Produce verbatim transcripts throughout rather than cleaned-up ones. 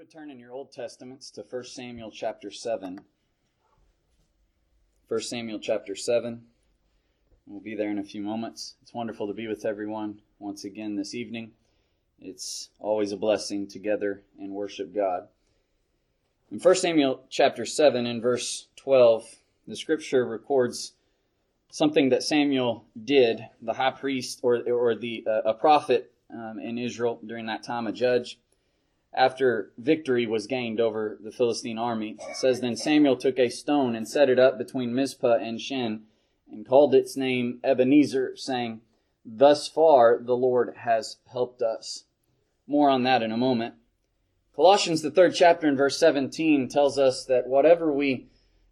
would turn in your Old Testaments to First Samuel chapter seven. First Samuel chapter seven. We'll be there in a few moments. It's wonderful to be with everyone once again this evening. It's always a blessing together and worship God. In First Samuel chapter seven, in verse twelve, the scripture records something that Samuel did, the high priest or or the uh, a prophet um, in Israel during that time, a judge, after victory was gained over the Philistine army. It says, "Then Samuel took a stone and set it up between Mizpah and Shen, and called its name Ebenezer, saying, 'Thus far the Lord has helped us.'" More on that in a moment. Colossians, the third chapter in verse seventeen, tells us that whatever we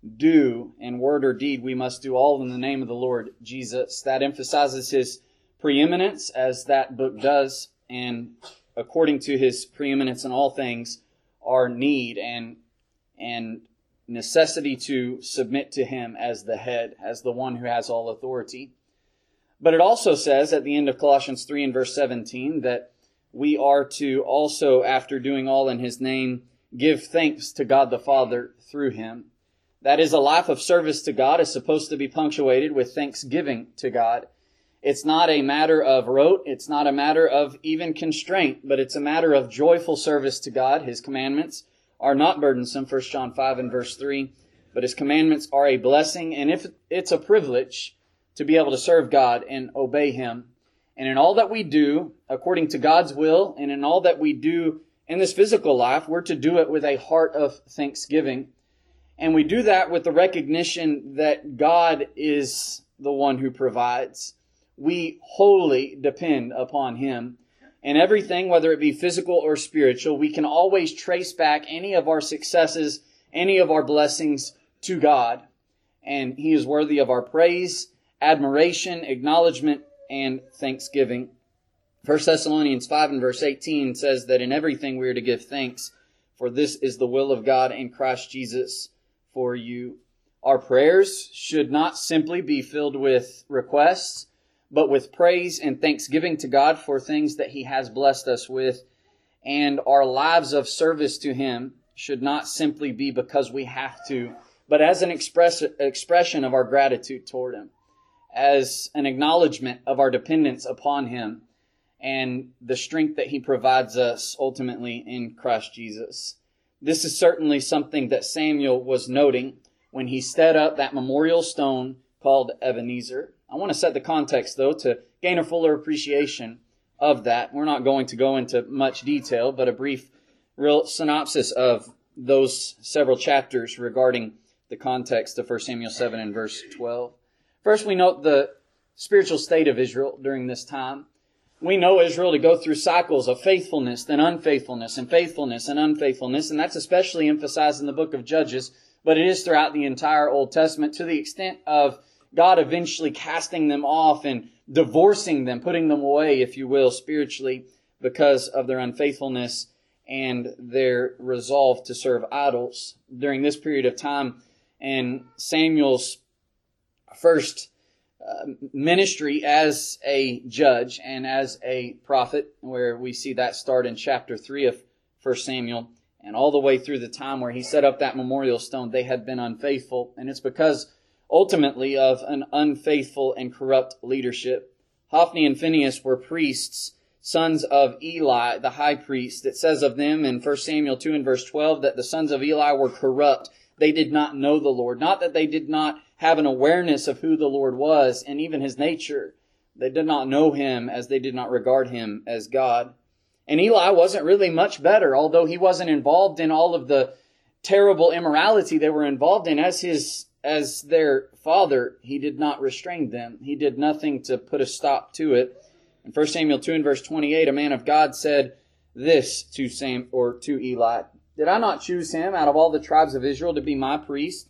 do in word or deed, we must do all in the name of the Lord Jesus. That emphasizes His preeminence, as that book does, and according to His preeminence in all things, our need and and necessity to submit to Him as the head, as the one who has all authority. But it also says at the end of Colossians three and verse seventeen that we are to also, after doing all in His name, give thanks to God the Father through Him. That is, a life of service to God is supposed to be punctuated with thanksgiving to God. It's not a matter of rote, it's not a matter of even constraint, but it's a matter of joyful service to God. His commandments are not burdensome, First John five and verse three, but His commandments are a blessing, and if it's a privilege to be able to serve God and obey Him. And in all that we do, according to God's will, and in all that we do in this physical life, we're to do it with a heart of thanksgiving. And we do that with the recognition that God is the one who provides. We wholly depend upon Him. And everything, whether it be physical or spiritual, we can always trace back any of our successes, any of our blessings to God. And He is worthy of our praise, admiration, acknowledgement, and thanksgiving. First Thessalonians five and verse eighteen says that in everything we are to give thanks, for this is the will of God in Christ Jesus for you. Our prayers should not simply be filled with requests, but with praise and thanksgiving to God for things that He has blessed us with. And our lives of service to Him should not simply be because we have to, but as an express, expression of our gratitude toward Him, as an acknowledgement of our dependence upon Him and the strength that He provides us ultimately in Christ Jesus. This is certainly something that Samuel was noting when he set up that memorial stone called Ebenezer. I want to set the context, though, to gain a fuller appreciation of that. We're not going to go into much detail, but a brief real synopsis of those several chapters regarding the context of First Samuel seven and verse twelve. First, we note the spiritual state of Israel during this time. We know Israel to go through cycles of faithfulness, then unfaithfulness, and faithfulness and unfaithfulness, and that's especially emphasized in the book of Judges, but it is throughout the entire Old Testament, to the extent of God eventually casting them off and divorcing them, putting them away, if you will, spiritually, because of their unfaithfulness and their resolve to serve idols. During this period of time, and Samuel's first uh, ministry as a judge and as a prophet, where we see that start in chapter three of First Samuel, and all the way through the time where he set up that memorial stone, they had been unfaithful. And it's because, ultimately, of an unfaithful and corrupt leadership. Hophni and Phinehas were priests, sons of Eli, the high priest. It says of them in First Samuel two and verse twelve that the sons of Eli were corrupt. They did not know the Lord. Not that they did not have an awareness of who the Lord was and even His nature. They did not know Him, as they did not regard Him as God. And Eli wasn't really much better, although he wasn't involved in all of the terrible immorality they were involved in. As his as their father, he did not restrain them. He did nothing to put a stop to it. In First Samuel two and verse twenty-eight, a man of God said this to Sam or to Eli: "Did I not choose him out of all the tribes of Israel to be my priest,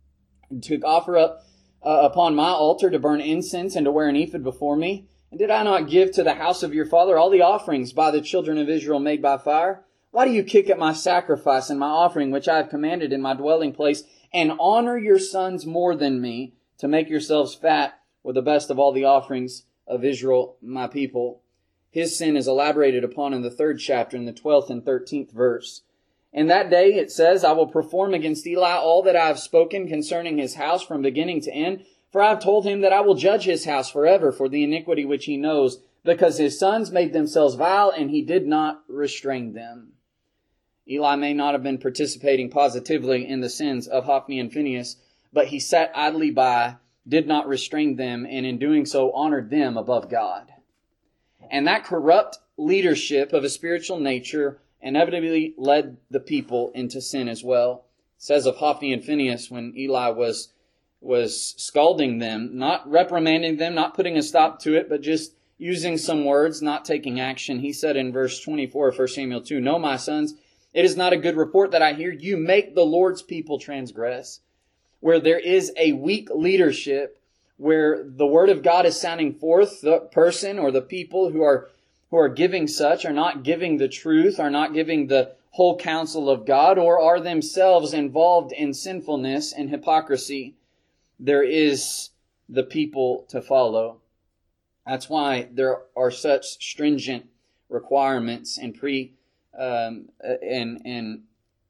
to offer up uh, upon my altar to burn incense and to wear an ephod before me? And did I not give to the house of your father all the offerings by the children of Israel made by fire? Why do you kick at my sacrifice and my offering, which I have commanded in my dwelling place, and honor your sons more than me, to make yourselves fat with the best of all the offerings of Israel, my people?" His sin is elaborated upon in the third chapter, in the twelfth and thirteenth verse. In that day, it says, I will perform against Eli all that I have spoken concerning his house from beginning to end. For I have told him that I will judge his house forever for the iniquity which he knows, because his sons made themselves vile, and he did not restrain them. Eli may not have been participating positively in the sins of Hophni and Phinehas, but he sat idly by, did not restrain them, and in doing so honored them above God. And that corrupt leadership of a spiritual nature inevitably led the people into sin as well. It says of Hophni and Phinehas, when Eli was, was scalding them, not reprimanding them, not putting a stop to it, but just using some words, not taking action, he said in verse twenty-four of First Samuel two, No, my sons, it is not a good report that I hear. You make the Lord's people transgress. Where there is a weak leadership, where the word of God is sounding forth, the person or the people who are who are giving such are not giving the truth, are not giving the whole counsel of God, or are themselves involved in sinfulness and hypocrisy, there is the people to follow. That's why there are such stringent requirements and pre um, and and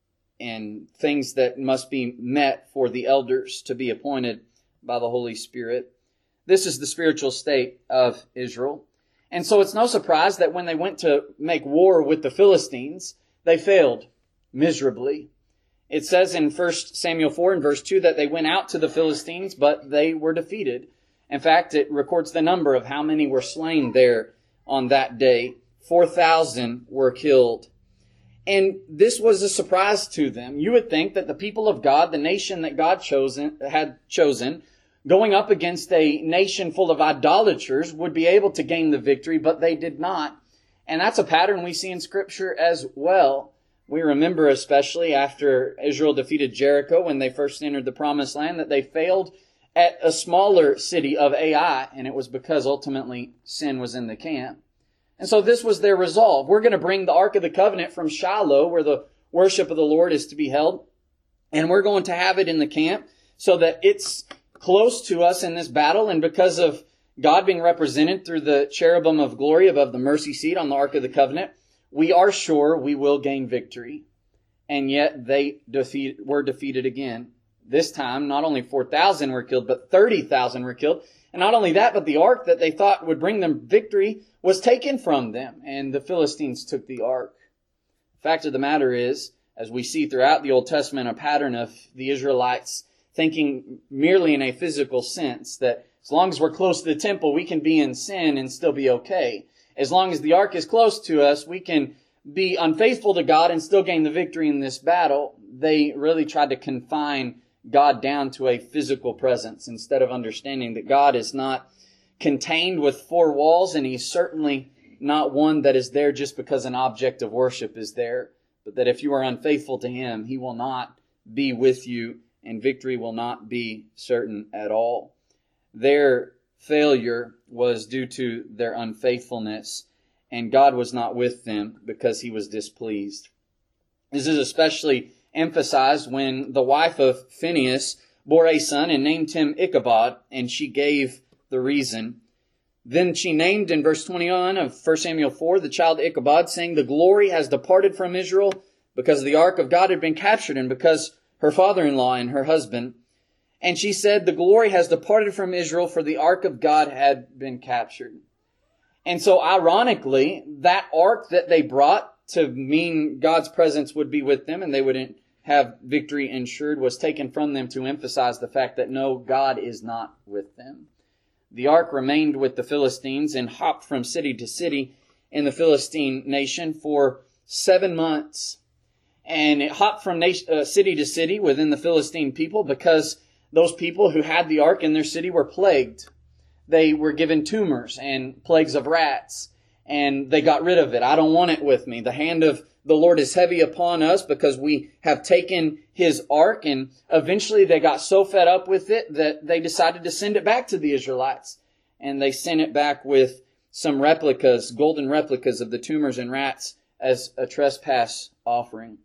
and things that must be met for the elders to be appointed by the Holy Spirit. This is the spiritual state of Israel. And so it's no surprise that when they went to make war with the Philistines, they failed miserably. It says in First Samuel four and verse two that they went out to the Philistines, but they were defeated. In fact, it records the number of how many were slain there on that day. four thousand were killed. And this was a surprise to them. You would think that the people of God, the nation that God chosen, had chosen, going up against a nation full of idolaters, would be able to gain the victory, but they did not. And that's a pattern we see in Scripture as well. We remember especially after Israel defeated Jericho when they first entered the Promised Land that they failed at a smaller city of Ai, and it was because ultimately sin was in the camp. And so this was their resolve. We're going to bring the Ark of the Covenant from Shiloh, where the worship of the Lord is to be held, and we're going to have it in the camp so that it's close to us in this battle. And because of God being represented through the cherubim of glory above the mercy seat on the Ark of the Covenant, we are sure we will gain victory. And yet they defeat, were defeated again. This time, not only four thousand were killed, but thirty thousand were killed. And not only that, but the ark that they thought would bring them victory was taken from them, and the Philistines took the ark. The fact of the matter is, as we see throughout the Old Testament, a pattern of the Israelites thinking merely in a physical sense, that as long as we're close to the temple, we can be in sin and still be okay. As long as the ark is close to us, we can be unfaithful to God and still gain the victory in this battle. They really tried to confine God down to a physical presence instead of understanding that God is not contained with four walls, and He's certainly not one that is there just because an object of worship is there, but that if you are unfaithful to Him, He will not be with you, and victory will not be certain at all. Their failure was due to their unfaithfulness, and God was not with them because He was displeased. This is especially emphasized when the wife of Phinehas bore a son and named him Ichabod, and she gave the reason. Then she named in verse twenty-one of First Samuel four the child Ichabod, saying, The glory has departed from Israel because the ark of God had been captured, and because her father-in-law and her husband. And she said, The glory has departed from Israel, for the ark of God had been captured. And so ironically, that ark that they brought to mean God's presence would be with them and they wouldn't have victory ensured was taken from them to emphasize the fact that no, God is not with them. The ark remained with the Philistines and hopped from city to city in the Philistine nation for seven months. And it hopped from nation, uh, city to city within the Philistine people because those people who had the ark in their city were plagued. They were given tumors and plagues of rats, and they got rid of it. I don't want it with me. The hand of the Lord is heavy upon us because we have taken His ark. And eventually they got so fed up with it that they decided to send it back to the Israelites. And they sent it back with some replicas, golden replicas of the tumors and rats as a trespass offering.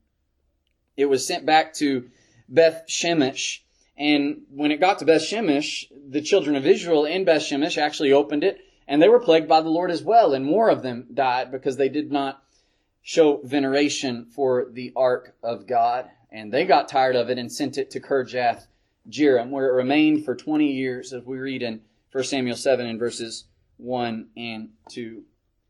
It was sent back to Beth Shemesh. And when it got to Beth Shemesh, the children of Israel in Beth Shemesh actually opened it, and they were plagued by the Lord as well. And more of them died because they did not show veneration for the ark of God. And they got tired of it and sent it to Kirjath Jearim, where it remained for twenty years, as we read in First Samuel seven in verses one and two.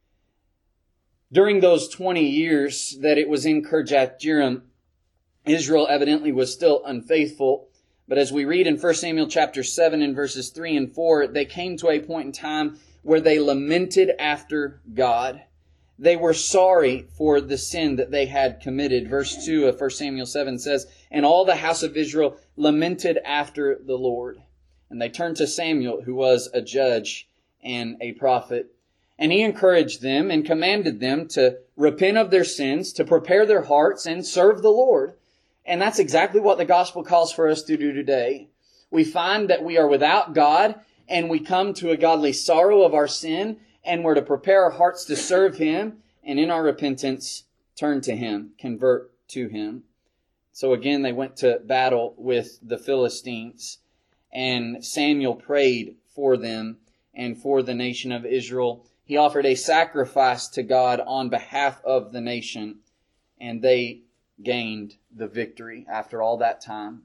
During those twenty years that it was in Kirjath Jearim, Israel evidently was still unfaithful. But as we read in First Samuel chapter seven in verses three and four, they came to a point in time where they lamented after God. They were sorry for the sin that they had committed. Verse two of First Samuel seven says, "And all the house of Israel lamented after the Lord. And they turned to Samuel, who was a judge and a prophet. And he encouraged them and commanded them to repent of their sins, to prepare their hearts and serve the Lord." And that's exactly what the gospel calls for us to do today. We find that we are without God, and we come to a godly sorrow of our sin, and we're to prepare our hearts to serve Him, and in our repentance, turn to Him, convert to Him. So again, they went to battle with the Philistines, and Samuel prayed for them and for the nation of Israel. He offered a sacrifice to God on behalf of the nation, and they gained the victory after all that time.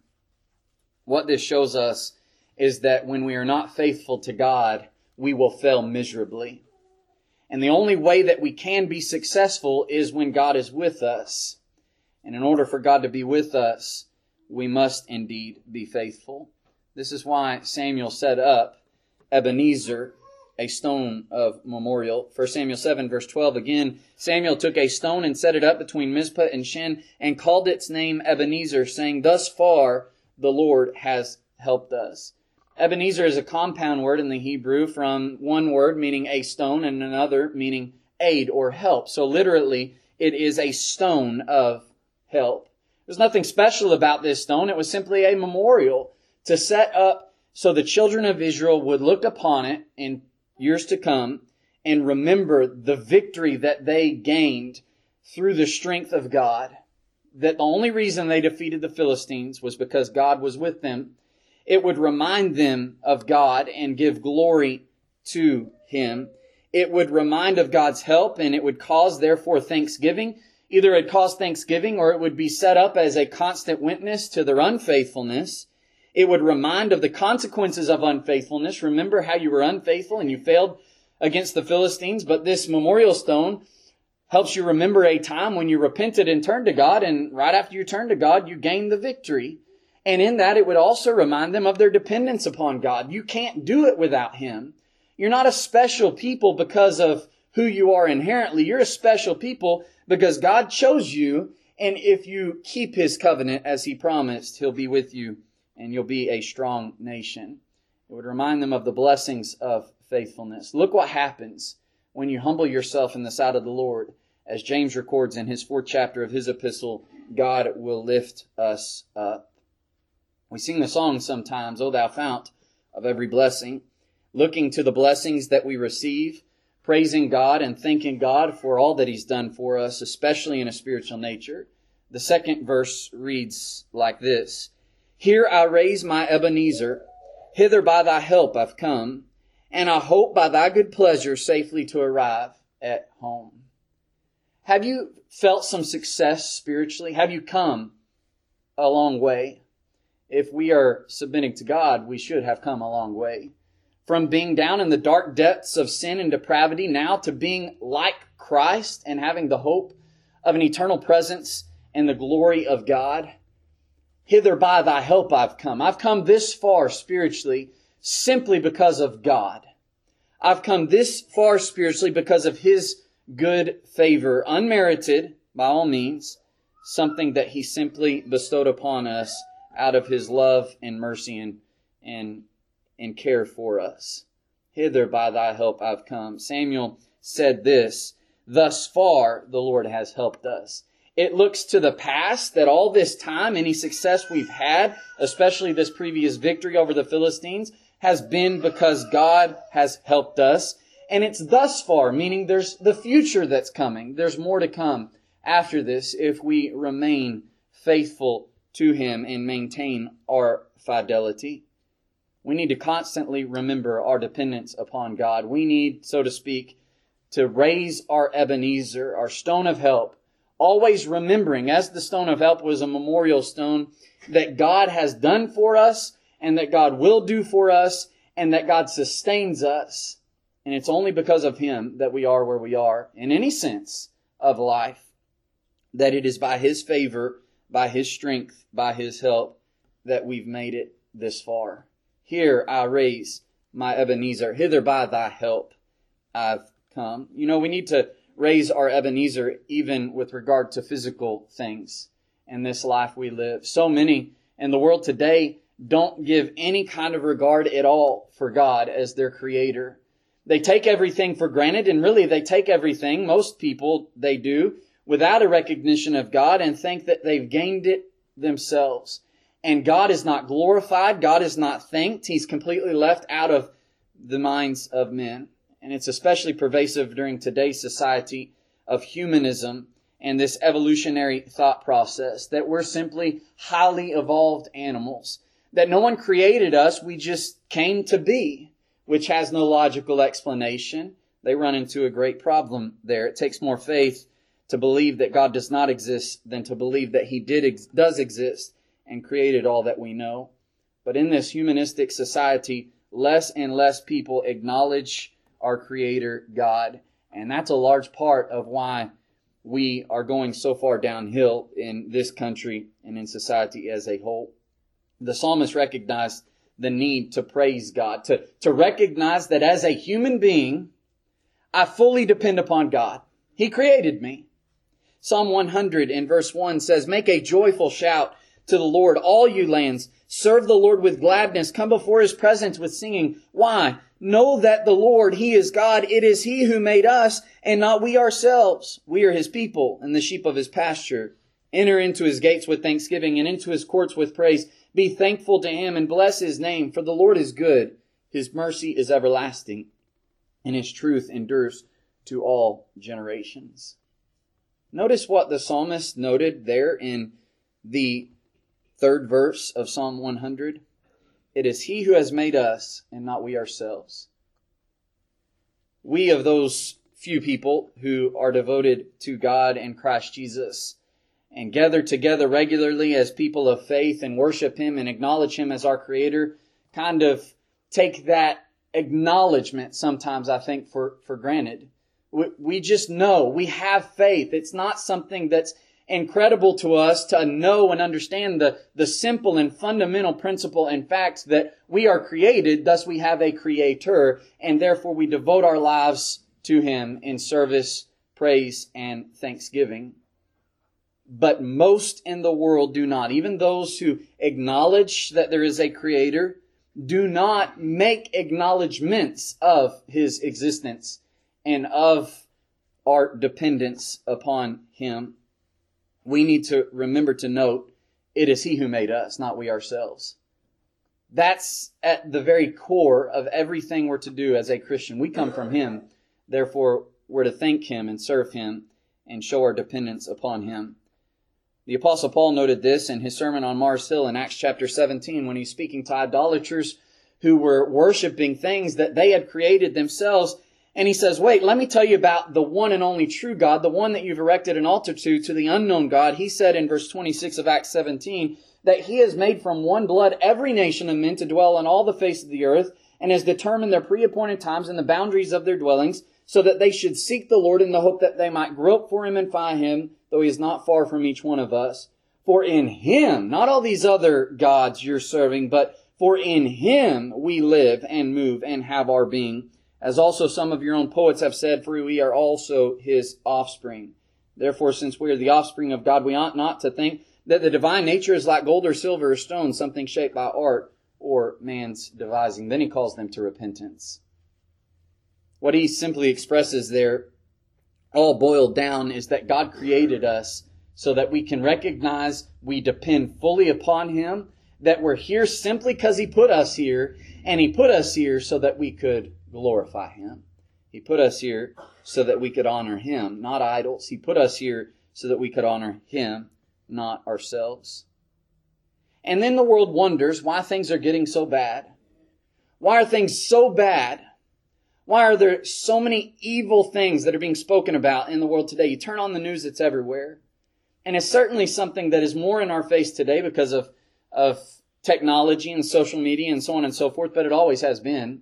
What this shows us is that when we are not faithful to God, we will fail miserably. And the only way that we can be successful is when God is with us. And in order for God to be with us, we must indeed be faithful. This is why Samuel set up Ebenezer, a stone of memorial. First Samuel seven verse twelve again, "Samuel took a stone and set it up between Mizpah and Shen and called its name Ebenezer, saying, 'Thus far the Lord has helped us.'" Ebenezer is a compound word in the Hebrew from one word meaning a stone and another meaning aid or help. So literally, it is a stone of help. There's nothing special about this stone. It was simply a memorial to set up so the children of Israel would look upon it in years to come and remember the victory that they gained through the strength of God. That the only reason they defeated the Philistines was because God was with them. It would remind them of God and give glory to Him. It would remind of God's help, and it would cause, therefore, thanksgiving. Either it would cause thanksgiving or it would be set up as a constant witness to their unfaithfulness. It would remind of the consequences of unfaithfulness. Remember how you were unfaithful and you failed against the Philistines, but this memorial stone helps you remember a time when you repented and turned to God, and right after you turned to God, you gained the victory. And in that, it would also remind them of their dependence upon God. You can't do it without Him. You're not a special people because of who you are inherently. You're a special people because God chose you, and if you keep His covenant as He promised, He'll be with you, and you'll be a strong nation. It would remind them of the blessings of faithfulness. Look what happens when you humble yourself in the sight of the Lord. As James records in his fourth chapter of his epistle, God will lift us up. We sing the song sometimes, "O thou fount of every blessing," looking to the blessings that we receive, praising God and thanking God for all that He's done for us, especially in a spiritual nature. The second verse reads like this: "Here I raise my Ebenezer, hither by thy help I've come, and I hope by thy good pleasure safely to arrive at home." Have you felt some success spiritually? Have you come a long way? If we are submitting to God, we should have come a long way. From being down in the dark depths of sin and depravity now to being like Christ and having the hope of an eternal presence and the glory of God. Hither by thy help I've come. I've come this far spiritually simply because of God. I've come this far spiritually because of His good favor, unmerited by all means, something that He simply bestowed upon us out of His love and mercy and, and, and care for us. Hither by thy help I've come. Samuel said this, "Thus far the Lord has helped us." It looks to the past that all this time, any success we've had, especially this previous victory over the Philistines, has been because God has helped us. And it's thus far, meaning there's the future that's coming. There's more to come after this if we remain faithful to Him and maintain our fidelity. We need to constantly remember our dependence upon God. We need, so to speak, to raise our Ebenezer, our stone of help, always remembering, as the stone of help was a memorial stone, that God has done for us and that God will do for us and that God sustains us. And it's only because of Him that we are where we are in any sense of life, that it is by His favor, by His strength, by His help that we've made it this far. Here I raise my Ebenezer, hither by thy help I've come. You know, we need to raise our Ebenezer even with regard to physical things in this life we live. So many in the world today don't give any kind of regard at all for God as their Creator. They take everything for granted, and really they take everything, most people, they do, without a recognition of God and think that they've gained it themselves. And God is not glorified. God is not thanked. He's completely left out of the minds of men. And it's especially pervasive during today's society of humanism and this evolutionary thought process that we're simply highly evolved animals, that no one created us, we just came to be, which has no logical explanation. They run into a great problem there. It takes more faith to believe that God does not exist than to believe that He did ex- does exist and created all that we know. But in this humanistic society, less and less people acknowledge our Creator God. And that's a large part of why we are going so far downhill in this country and in society as a whole. The psalmist recognized the need to praise God, to, to recognize that as a human being, I fully depend upon God. He created me. Psalm one hundred in verse one says, "Make a joyful shout to the Lord, all you lands. Serve the Lord with gladness. Come before His presence with singing." Why? Know that the Lord, He is God. It is He who made us and not we ourselves. We are His people and the sheep of His pasture. Enter into His gates with thanksgiving and into His courts with praise. Be thankful to Him and bless His name, for the Lord is good. His mercy is everlasting, and His truth endures to all generations. Notice what the psalmist noted there in the third verse of Psalm one hundred. It is He who has made us and not we ourselves. We of those few people who are devoted to God and Christ Jesus and gather together regularly as people of faith and worship Him and acknowledge Him as our Creator, kind of take that acknowledgement sometimes, I think, for, for granted. We, we just know. We have faith. It's not something that's incredible to us to know and understand the, the simple and fundamental principle and facts that we are created, thus we have a Creator, and therefore we devote our lives to Him in service, praise, and thanksgiving. But most in the world do not. Even those who acknowledge that there is a Creator do not make acknowledgments of His existence and of our dependence upon Him. We need to remember to note, it is He who made us, not we ourselves. That's at the very core of everything we're to do as a Christian. We come from Him. Therefore, we're to thank Him and serve Him and show our dependence upon Him. The Apostle Paul noted this in his sermon on Mars Hill in Acts chapter seventeen when he's speaking to idolaters who were worshiping things that they had created themselves. And he says, wait, let me tell you about the one and only true God, the one that you've erected an altar to, to the unknown God. He said in verse twenty-six of Acts seventeen that He has made from one blood every nation of men to dwell on all the face of the earth, and has determined their pre-appointed times and the boundaries of their dwellings, so that they should seek the Lord in the hope that they might grope for Him and find Him, though He is not far from each one of us. For in Him, not all these other gods you're serving, but for in Him we live and move and have our being. As also some of your own poets have said, for we are also His offspring. Therefore, since we are the offspring of God, we ought not to think that the divine nature is like gold or silver or stone, something shaped by art or man's devising. Then he calls them to repentance. What he simply expresses there, all boiled down, is that God created us so that we can recognize we depend fully upon Him, that we're here simply because He put us here, and He put us here so that we could glorify Him. He put us here so that we could honor Him, not idols. He put us here so that we could honor Him, not ourselves. And then the world wonders why things are getting so bad. Why are things so bad? Why are there so many evil things that are being spoken about in the world today? You turn on the news, it's everywhere. And it's certainly something that is more in our face today because of, of technology and social media and so on and so forth, but it always has been.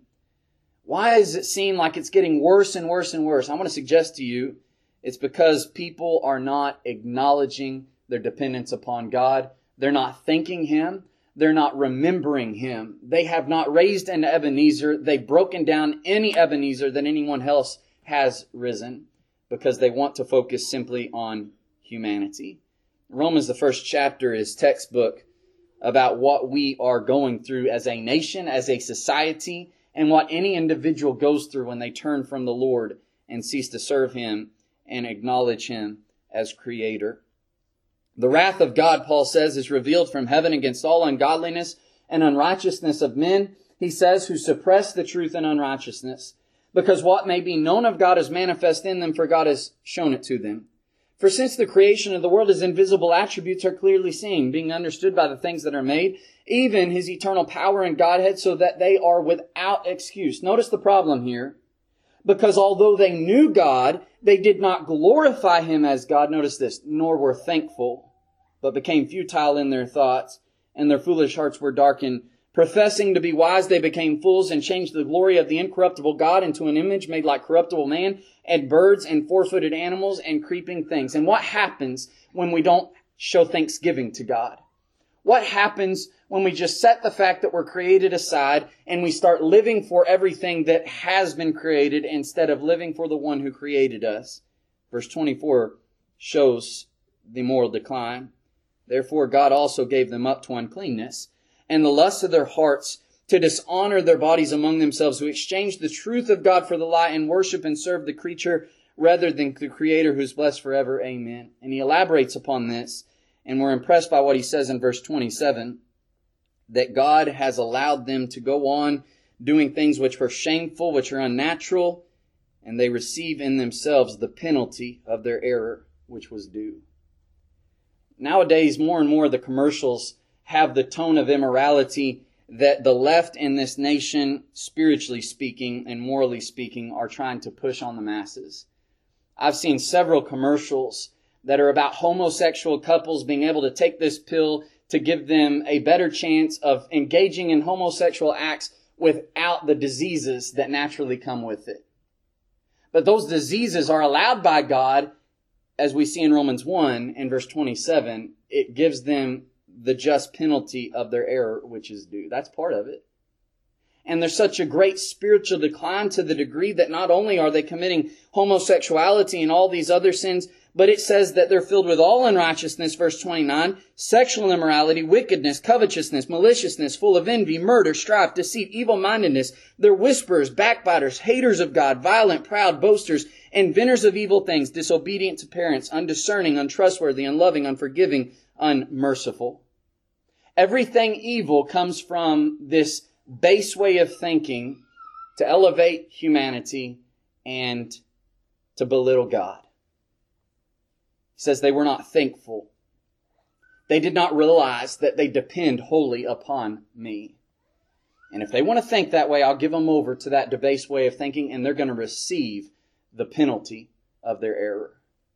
Why does it seem like it's getting worse and worse and worse? I want to suggest to you it's because people are not acknowledging their dependence upon God. They're not thanking Him. They're not remembering Him. They have not raised an Ebenezer. They've broken down any Ebenezer that anyone else has risen because they want to focus simply on humanity. Romans, the first chapter, is textbook about what we are going through as a nation, as a society, and what any individual goes through when they turn from the Lord and cease to serve Him and acknowledge Him as Creator. The wrath of God, Paul says, is revealed from heaven against all ungodliness and unrighteousness of men, he says, who suppress the truth in unrighteousness, because what may be known of God is manifest in them, for God has shown it to them. For since the creation of the world, His invisible attributes are clearly seen, being understood by the things that are made, even His eternal power and Godhead, so that they are without excuse. Notice the problem here. Because although they knew God, they did not glorify Him as God. Notice this, nor were thankful, but became futile in their thoughts, and their foolish hearts were darkened. Professing to be wise, they became fools and changed the glory of the incorruptible God into an image made like corruptible man, and birds and four-footed animals and creeping things. And what happens when we don't show thanksgiving to God? What happens when we just set the fact that we're created aside and we start living for everything that has been created instead of living for the one who created us? Verse twenty-four shows the moral decline. Therefore God also gave them up to uncleanness and the lust of their hearts, to dishonor their bodies among themselves, who exchanged the truth of God for the lie and worship and serve the creature rather than the Creator, who is blessed forever. Amen. And he elaborates upon this, and we're impressed by what he says in verse twenty-seven, that God has allowed them to go on doing things which were shameful, which are unnatural, and they receive in themselves the penalty of their error, which was due. Nowadays, more and more the commercials have the tone of immorality that the left in this nation, spiritually speaking and morally speaking, are trying to push on the masses. I've seen several commercials that are about homosexual couples being able to take this pill to give them a better chance of engaging in homosexual acts without the diseases that naturally come with it. But those diseases are allowed by God, as we see in Romans one and verse twenty-seven. It gives them the just penalty of their error, which is due. That's part of it. And there's such a great spiritual decline to the degree that not only are they committing homosexuality and all these other sins, but it says that they're filled with all unrighteousness, verse twenty-nine, sexual immorality, wickedness, covetousness, maliciousness, full of envy, murder, strife, deceit, evil-mindedness. They're whisperers, backbiters, haters of God, violent, proud, boasters, inventors of evil things, disobedient to parents, undiscerning, untrustworthy, unloving, unforgiving, unmerciful. Everything evil comes from this base way of thinking to elevate humanity and to belittle God. He says they were not thankful. They did not realize that they depend wholly upon me. And if they want to think that way, I'll give them over to that debased way of thinking, and they're going to receive the penalty of their error.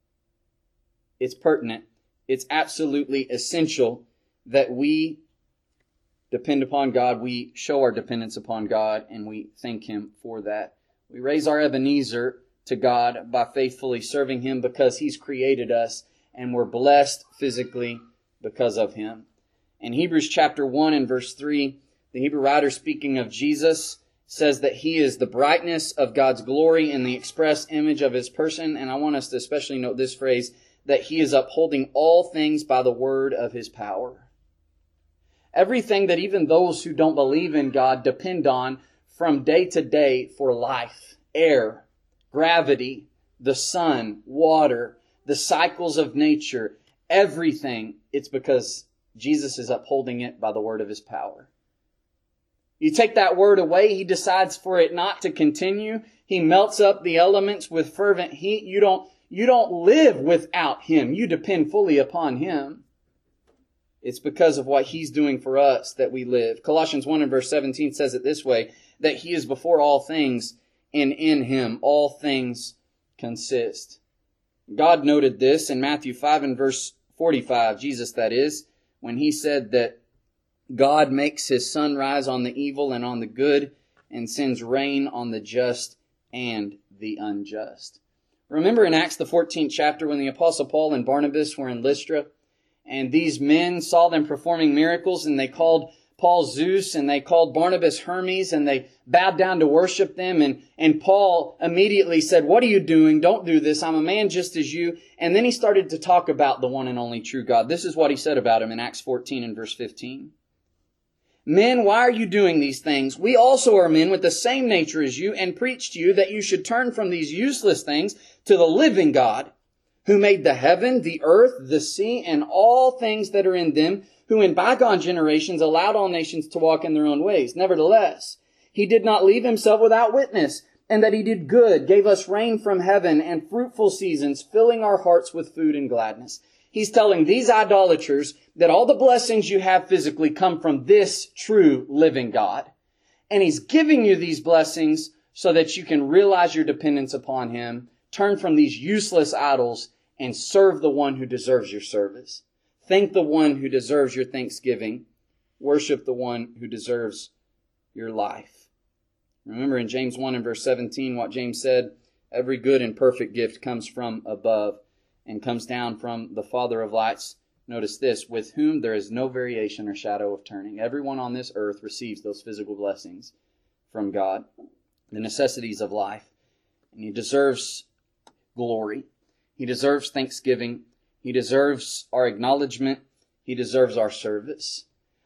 It's pertinent. It's absolutely essential that we depend upon God, we show our dependence upon God, and we thank Him for that. We raise our Ebenezer to God by faithfully serving Him because He's created us, and we're blessed physically because of Him. In Hebrews chapter one and verse three, the Hebrew writer, speaking of Jesus, says that He is the brightness of God's glory and the express image of His person. And I want us to especially note this phrase, that He is upholding all things by the word of His power. Everything that even those who don't believe in God depend on from day to day for life, air, gravity, the sun, water, the cycles of nature, everything, it's because Jesus is upholding it by the word of His power. You take that word away, He decides for it not to continue. He melts up the elements with fervent heat. You don't, you don't live without Him. You depend fully upon Him. It's because of what He's doing for us that we live. Colossians one and verse seventeen says it this way, that He is before all things, and in Him all things consist. God noted this in Matthew five and verse forty-five, Jesus that is, when He said that God makes His sun rise on the evil and on the good, and sends rain on the just and the unjust. Remember in Acts the fourteenth chapter when the Apostle Paul and Barnabas were in Lystra, and these men saw them performing miracles, and they called Paul Zeus, and they called Barnabas Hermes, and they bowed down to worship them. And, and Paul immediately said, "What are you doing? Don't do this. I'm a man just as you." And then he started to talk about the one and only true God. This is what he said about him in Acts fourteen and verse fifteen. "Men, why are you doing these things? We also are men with the same nature as you, and preach to you that you should turn from these useless things to the living God, who made the heaven, the earth, the sea, and all things that are in them, who in bygone generations allowed all nations to walk in their own ways. Nevertheless, He did not leave Himself without witness, and that He did good, gave us rain from heaven and fruitful seasons, filling our hearts with food and gladness." He's telling these idolaters that all the blessings you have physically come from this true living God. And He's giving you these blessings so that you can realize your dependence upon Him, turn from these useless idols, and serve the one who deserves your service. Thank the one who deserves your thanksgiving. Worship the one who deserves your life. Remember in James one and verse seventeen what James said, "Every good and perfect gift comes from above and comes down from the Father of lights." Notice this, "with whom there is no variation or shadow of turning." Everyone on this earth receives those physical blessings from God, the necessities of life. And He deserves glory. He deserves thanksgiving. He deserves our acknowledgement. He deserves our service.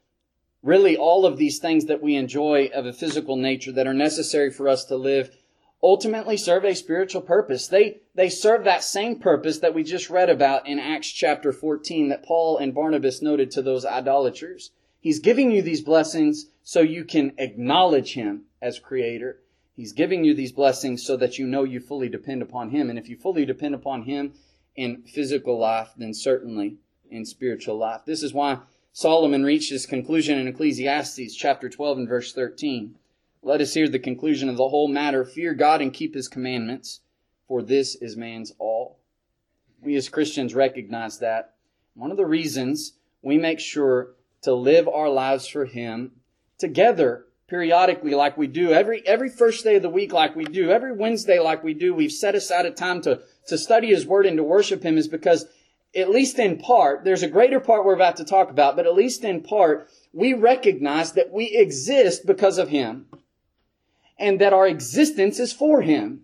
Really, all of these things that we enjoy of a physical nature that are necessary for us to live ultimately serve a spiritual purpose. They, they serve that same purpose that we just read about in Acts chapter fourteen that Paul and Barnabas noted to those idolaters. He's giving you these blessings so you can acknowledge Him as Creator. He's giving you these blessings so that you know you fully depend upon Him. And if you fully depend upon Him in physical life, then certainly in spiritual life. This is why Solomon reached his conclusion in Ecclesiastes chapter twelve and verse thirteen. "Let us hear the conclusion of the whole matter. Fear God and keep His commandments, for this is man's all." We as Christians recognize that. One of the reasons we make sure to live our lives for Him together periodically like we do, every every first day of the week like we do, every Wednesday like we do, we've set aside a time to, to study His Word and to worship Him, is because, at least in part, there's a greater part we're about to talk about, but at least in part, we recognize that we exist because of Him. And that our existence is for Him.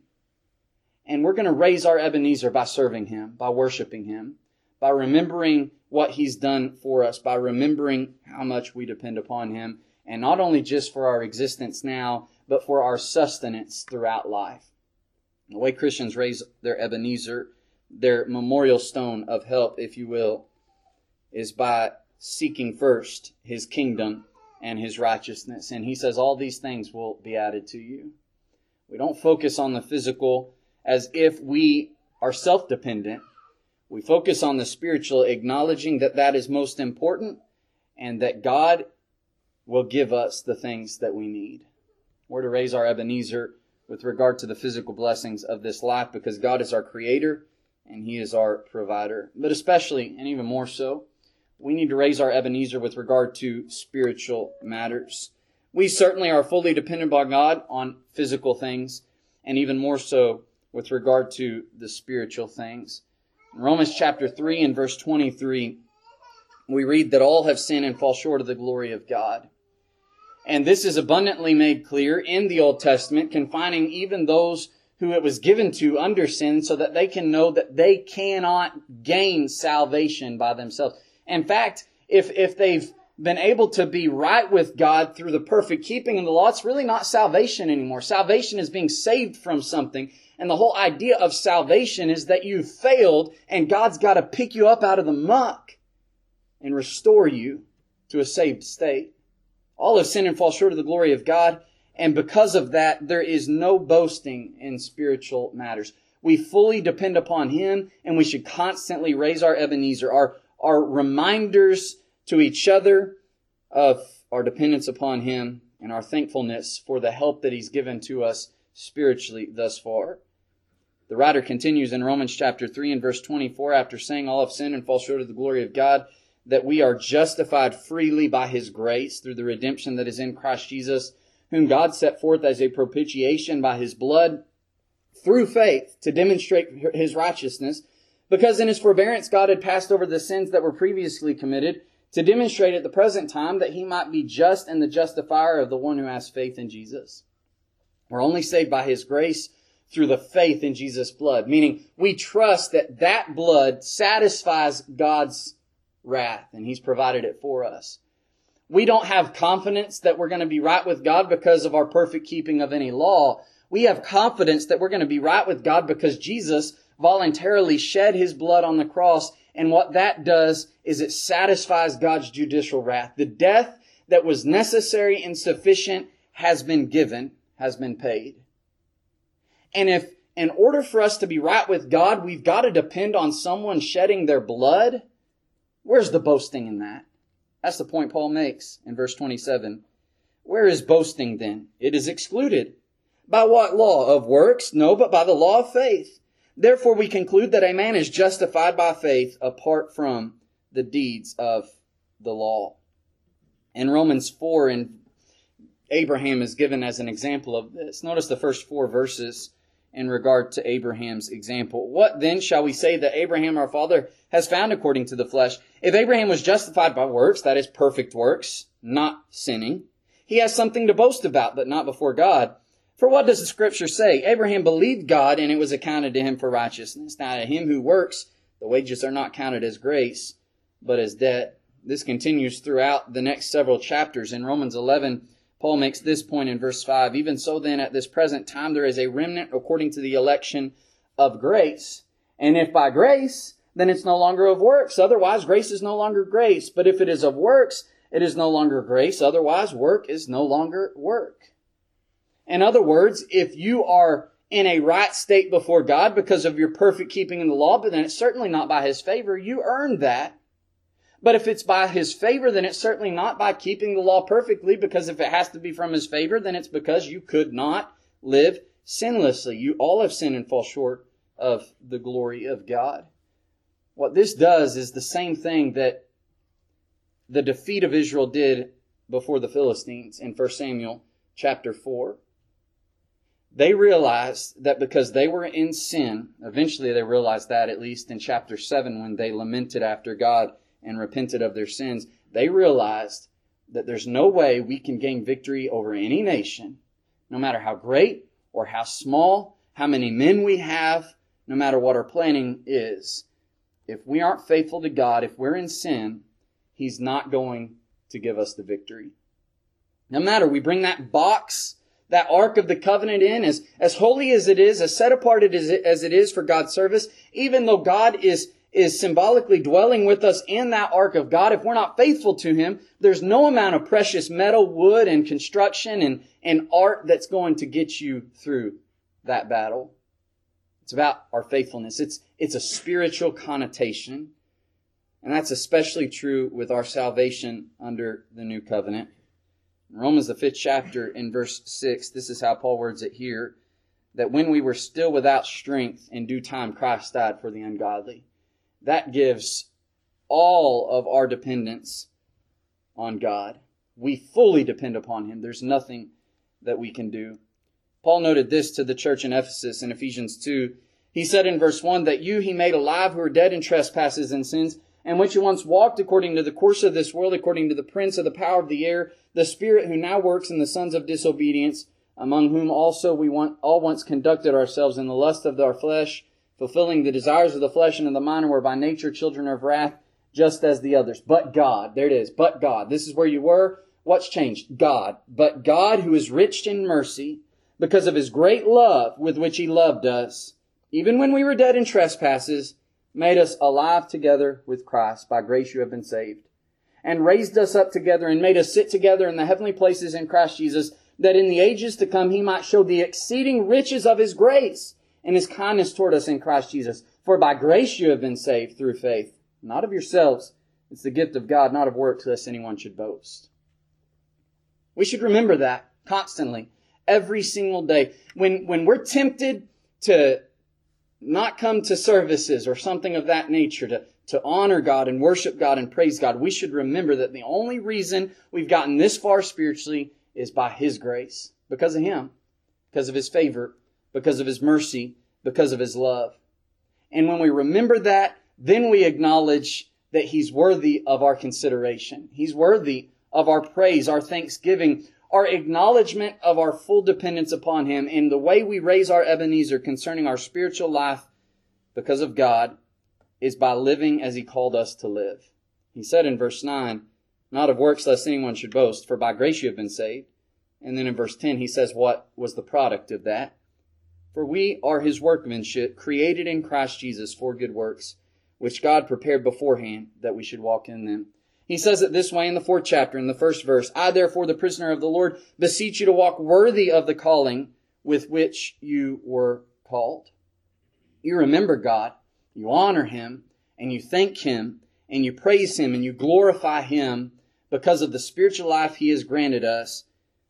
And we're going to raise our Ebenezer by serving Him, by worshiping Him, by remembering what He's done for us, by remembering how much we depend upon Him. And not only just for our existence now, but for our sustenance throughout life. The way Christians raise their Ebenezer, their memorial stone of help, if you will, is by seeking first His kingdom and His righteousness. And He says all these things will be added to you. We don't focus on the physical as if we are self-dependent. We focus on the spiritual, acknowledging that that is most important and that God will give us the things that we need. We're to raise our Ebenezer with regard to the physical blessings of this life because God is our Creator and He is our provider. But especially, and even more so, we need to raise our Ebenezer with regard to spiritual matters. We certainly are fully dependent on God on physical things, and even more so with regard to the spiritual things. In Romans chapter three and verse twenty-three, we read that all have sinned and fall short of the glory of God. And this is abundantly made clear in the Old Testament, confining even those who it was given to under sin so that they can know that they cannot gain salvation by themselves. In fact, if, if they've been able to be right with God through the perfect keeping of the law, it's really not salvation anymore. Salvation is being saved from something. And the whole idea of salvation is that you've failed and God's got to pick you up out of the muck and restore you to a saved state. All have sinned and fall short of the glory of God. And because of that, there is no boasting in spiritual matters. We fully depend upon Him, and we should constantly raise our Ebenezer, our, our reminders to each other of our dependence upon Him and our thankfulness for the help that He's given to us spiritually thus far. The writer continues in Romans chapter three and verse twenty-four, after saying all have sinned and fall short of the glory of God, that we are justified freely by His grace through the redemption that is in Christ Jesus, whom God set forth as a propitiation by His blood through faith to demonstrate His righteousness, because in His forbearance God had passed over the sins that were previously committed, to demonstrate at the present time that He might be just and the justifier of the one who has faith in Jesus. We're only saved by His grace through the faith in Jesus' blood, meaning we trust that that blood satisfies God's wrath, and He's provided it for us. We don't have confidence that we're going to be right with God because of our perfect keeping of any law. We have confidence that we're going to be right with God because Jesus voluntarily shed His blood on the cross, and what that does is it satisfies God's judicial wrath. The death that was necessary and sufficient has been given, has been paid. And if in order for us to be right with God, we've got to depend on someone shedding their blood, where's the boasting in that? That's the point Paul makes in verse twenty-seven. Where is boasting then? It is excluded. By what law? Of works? No, but by the law of faith. Therefore we conclude that a man is justified by faith apart from the deeds of the law. In Romans four, and Abraham is given as an example of this. Notice the first four verses in regard to Abraham's example. What then shall we say that Abraham our father has found according to the flesh? If Abraham was justified by works, that is perfect works, not sinning, he has something to boast about, but not before God. For what does the Scripture say? Abraham believed God, and it was accounted to him for righteousness. Now to him who works, the wages are not counted as grace, but as debt. This continues throughout the next several chapters. In Romans eleven, Paul makes this point in verse five. Even so then, at this present time, there is a remnant according to the election of grace. And if by grace, then it's no longer of works. Otherwise, grace is no longer grace. But if it is of works, it is no longer grace. Otherwise, work is no longer work. In other words, if you are in a right state before God because of your perfect keeping in the law, but then it's certainly not by His favor, you earned that. But if it's by His favor, then it's certainly not by keeping the law perfectly, because if it has to be from His favor, then it's because you could not live sinlessly. You all have sinned and fall short of the glory of God. What this does is the same thing that the defeat of Israel did before the Philistines in First Samuel chapter four. They realized that because they were in sin, eventually they realized that at least in chapter seven when they lamented after God and repented of their sins, they realized that there's no way we can gain victory over any nation, no matter how great or how small, how many men we have, no matter what our planning is. If we aren't faithful to God, if we're in sin, He's not going to give us the victory. No matter, we bring that box, that Ark of the Covenant in, as, as holy as it is, as set apart it is, as it is for God's service, even though God is is symbolically dwelling with us in that ark of God, if we're not faithful to Him, there's no amount of precious metal, wood, and construction and, and art that's going to get you through that battle. It's about our faithfulness. It's, it's a spiritual connotation. And that's especially true with our salvation under the new covenant. In Romans, the fifth chapter, in verse six, this is how Paul words it here, that when we were still without strength, in due time Christ died for the ungodly. That gives all of our dependence on God. We fully depend upon Him. There's nothing that we can do. Paul noted this to the church in Ephesus in Ephesians two. He said in verse one, that you He made alive who are dead in trespasses and sins, and which you once walked according to the course of this world, according to the prince of the power of the air, the spirit who now works in the sons of disobedience, among whom also we all once conducted ourselves in the lust of our flesh, fulfilling the desires of the flesh and of the mind, and were by nature children of wrath, just as the others. But God, there it is, but God. This is where you were. What's changed? God. But God, who is rich in mercy, because of His great love with which He loved us, even when we were dead in trespasses, made us alive together with Christ. By grace you have been saved. And raised us up together and made us sit together in the heavenly places in Christ Jesus, that in the ages to come He might show the exceeding riches of His grace and His kindness toward us in Christ Jesus. For by grace you have been saved through faith, not of yourselves. It's the gift of God, not of works, lest anyone should boast. We should remember that constantly. every single day. When, when we're tempted to not come to services or something of that nature, to, to honor God and worship God and praise God, we should remember that the only reason we've gotten this far spiritually is by His grace. Because of Him. Because of His favor. Because of His mercy. Because of His love. And when we remember that, then we acknowledge that He's worthy of our consideration. He's worthy of our praise, our thanksgiving, our acknowledgement of our full dependence upon Him. And the way we raise our Ebenezer concerning our spiritual life because of God is by living as He called us to live. He said in verse nine, not of works lest anyone should boast, for by grace you have been saved. And then in verse ten He says what was the product of that? For we are His workmanship, created in Christ Jesus for good works, which God prepared beforehand that we should walk in them. He says it this way in the fourth chapter, in the first verse. I, therefore, the prisoner of the Lord, beseech you to walk worthy of the calling with which you were called. You remember God, you honor Him, and you thank Him, and you praise Him, and you glorify Him because of the spiritual life He has granted us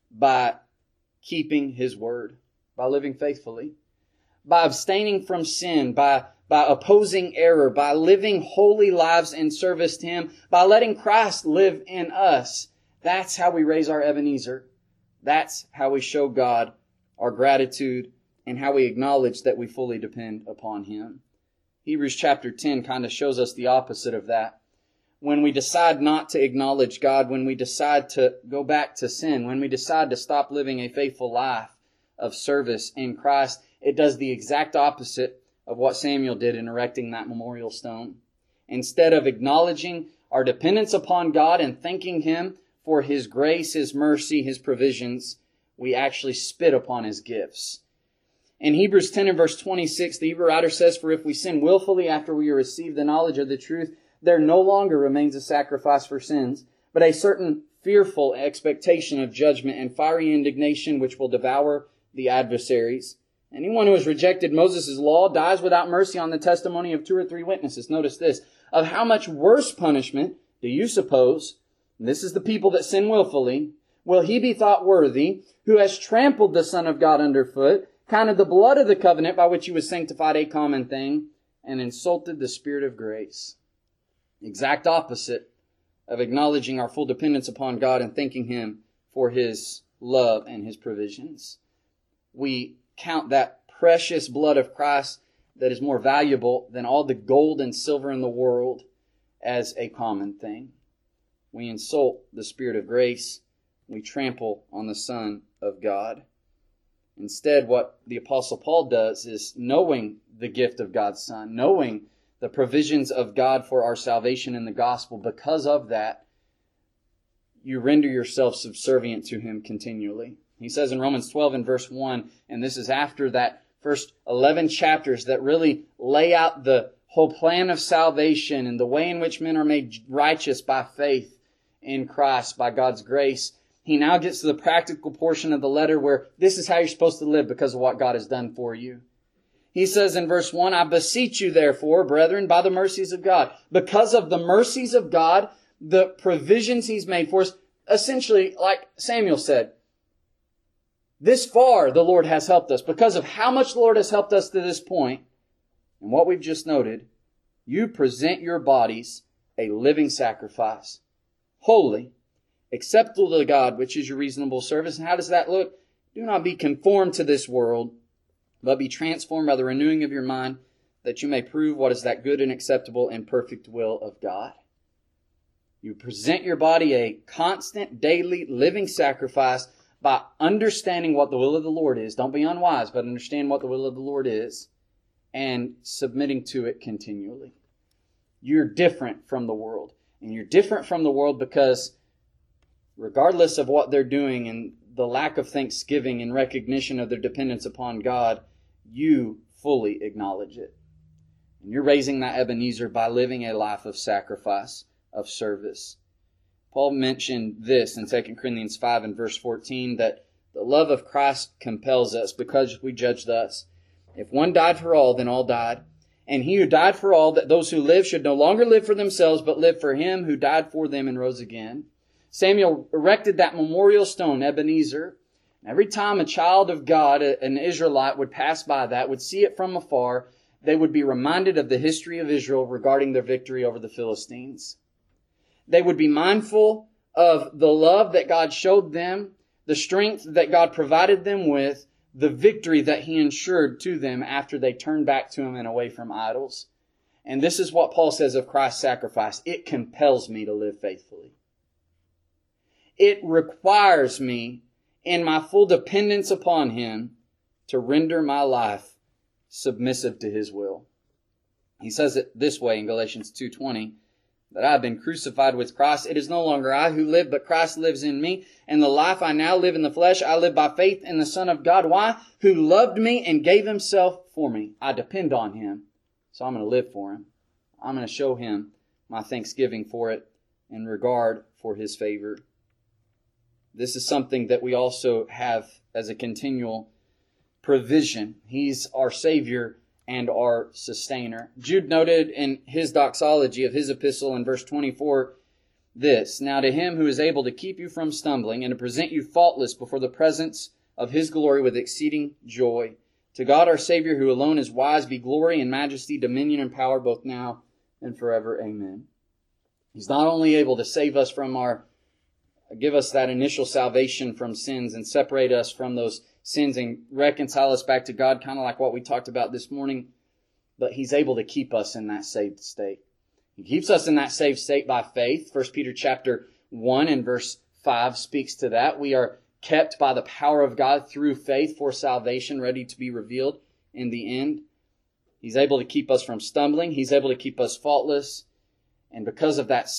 by keeping His word, by living faithfully, by abstaining from sin, by by opposing error, by living holy lives in service to Him, by letting Christ live in us. That's how we raise our Ebenezer. That's how we show God our gratitude and how we acknowledge that we fully depend upon Him. Hebrews chapter ten kind of shows us the opposite of that. When we decide not to acknowledge God, when we decide to go back to sin, when we decide to stop living a faithful life of service in Christ, it does the exact opposite of what Samuel did in erecting that memorial stone. Instead of acknowledging our dependence upon God and thanking Him for His grace, His mercy, His provisions, we actually spit upon His gifts. In Hebrews ten and verse twenty-six, the Hebrew writer says, for if we sin willfully after we receive the knowledge of the truth, there no longer remains a sacrifice for sins, but a certain fearful expectation of judgment and fiery indignation which will devour the adversaries. Anyone who has rejected Moses' law dies without mercy on the testimony of two or three witnesses. Notice this. Of how much worse punishment do you suppose, and this is the people that sin willfully, will he be thought worthy, who has trampled the Son of God underfoot, counted the blood of the covenant by which he was sanctified a common thing, and insulted the Spirit of grace? Exact opposite of acknowledging our full dependence upon God and thanking Him for His love and His provisions. We count that precious blood of Christ that is more valuable than all the gold and silver in the world as a common thing. We insult the Spirit of grace. We trample on the Son of God. Instead, what the Apostle Paul does is, knowing the gift of God's Son, knowing the provisions of God for our salvation in the gospel, because of that, you render yourself subservient to Him continually. He says in Romans twelve and verse one, and this is after that first eleven chapters that really lay out the whole plan of salvation and the way in which men are made righteous by faith in Christ, by God's grace. He now gets to the practical portion of the letter where this is how you're supposed to live because of what God has done for you. He says in verse one, I beseech you therefore, brethren, by the mercies of God. Because of the mercies of God, the provisions He's made for us, essentially, like Samuel said, this far the Lord has helped us. Because of how much the Lord has helped us to this point, and what we've just noted, you present your bodies a living sacrifice, holy, acceptable to God, which is your reasonable service. And how does that look? Do not be conformed to this world, but be transformed by the renewing of your mind, that you may prove what is that good and acceptable and perfect will of God. You present your body a constant, daily, living sacrifice by understanding what the will of the Lord is. Don't be unwise, but understand what the will of the Lord is and submitting to it continually. You're different from the world. And you're different from the world because regardless of what they're doing and the lack of thanksgiving and recognition of their dependence upon God, you fully acknowledge it. And you're raising that Ebenezer by living a life of sacrifice, of service. Paul mentioned this in Second Corinthians five and verse fourteen, that the love of Christ compels us because we judge thus. If one died for all, then all died. And He who died for all, that those who live should no longer live for themselves, but live for Him who died for them and rose again. Samuel erected that memorial stone, Ebenezer, Every time a child of God, an Israelite, would pass by that, would see it from afar, they would be reminded of the history of Israel regarding their victory over the Philistines. They would be mindful of the love that God showed them, the strength that God provided them with, the victory that He ensured to them after they turned back to Him and away from idols. And this is what Paul says of Christ's sacrifice. It compels me to live faithfully. It requires me, in my full dependence upon Him, to render my life submissive to His will. He says it this way in Galatians two twenty, that I have been crucified with Christ. It is no longer I who live, but Christ lives in me. And the life I now live in the flesh, I live by faith in the Son of God. Why? Who loved me and gave Himself for me. I depend on Him, so I'm going to live for Him. I'm going to show Him my thanksgiving for it and regard for His favor. This is something that we also have as a continual provision. He's our Savior and our sustainer. Jude noted in his doxology of his epistle in verse twenty-four this, Now to Him who is able to keep you from stumbling and to present you faultless before the presence of His glory with exceeding joy, to God our Savior, who alone is wise, be glory and majesty, dominion and power both now and forever. Amen. He's not only able to save us from our, give us that initial salvation from sins and separate us from those sins and reconcile us back to God, kind of like what we talked about this morning, but He's able to keep us in that saved state. He keeps us in that saved state by faith. First Peter chapter one and verse five speaks to that. We are kept by the power of God through faith for salvation, ready to be revealed in the end. He's able to keep us from stumbling. He's able to keep us faultless. And because of that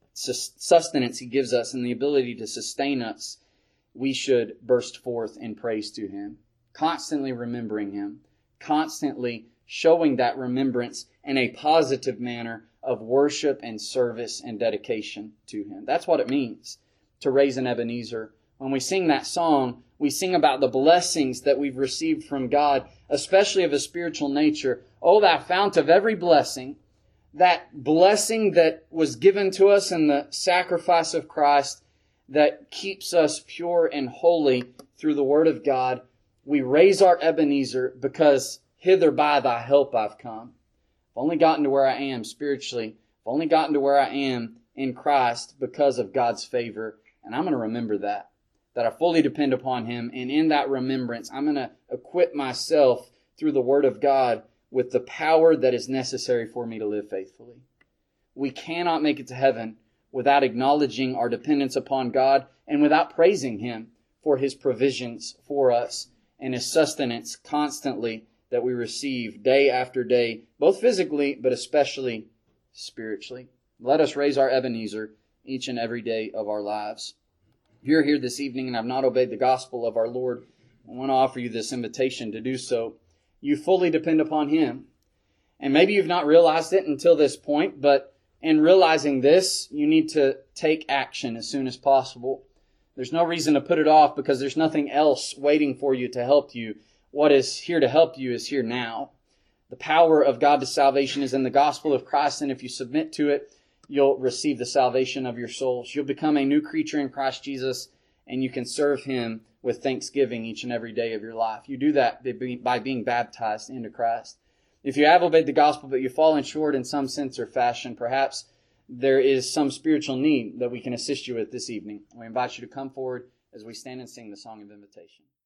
sustenance He gives us and the ability to sustain us, we should burst forth in praise to Him, constantly remembering Him, constantly showing that remembrance in a positive manner of worship and service and dedication to Him. That's what it means to raise an Ebenezer. When we sing that song, we sing about the blessings that we've received from God, especially of a spiritual nature. Oh, thou fount of every blessing, that blessing that was given to us in the sacrifice of Christ, that keeps us pure and holy through the Word of God. We raise our Ebenezer because hither by Thy help I've come. I've only gotten to where I am spiritually. I've only gotten to where I am in Christ because of God's favor. And I'm going to remember that, that I fully depend upon Him. And in that remembrance, I'm going to equip myself through the Word of God with the power that is necessary for me to live faithfully. We cannot make it to heaven without acknowledging our dependence upon God and without praising Him for His provisions for us and His sustenance constantly that we receive day after day, both physically but especially spiritually. Let us raise our Ebenezer each and every day of our lives. If you're here this evening and have not obeyed the gospel of our Lord, I want to offer you this invitation to do so. You fully depend upon Him. And maybe you've not realized it until this point, but in realizing this, you need to take action as soon as possible. There's no reason to put it off because there's nothing else waiting for you to help you. What is here to help you is here now. The power of God to salvation is in the gospel of Christ, and if you submit to it, you'll receive the salvation of your souls. You'll become a new creature in Christ Jesus, and you can serve Him with thanksgiving each and every day of your life. You do that by being baptized into Christ. If you have obeyed the gospel, but you've fallen short in some sense or fashion, perhaps there is some spiritual need that we can assist you with this evening. We invite you to come forward as we stand and sing the song of invitation.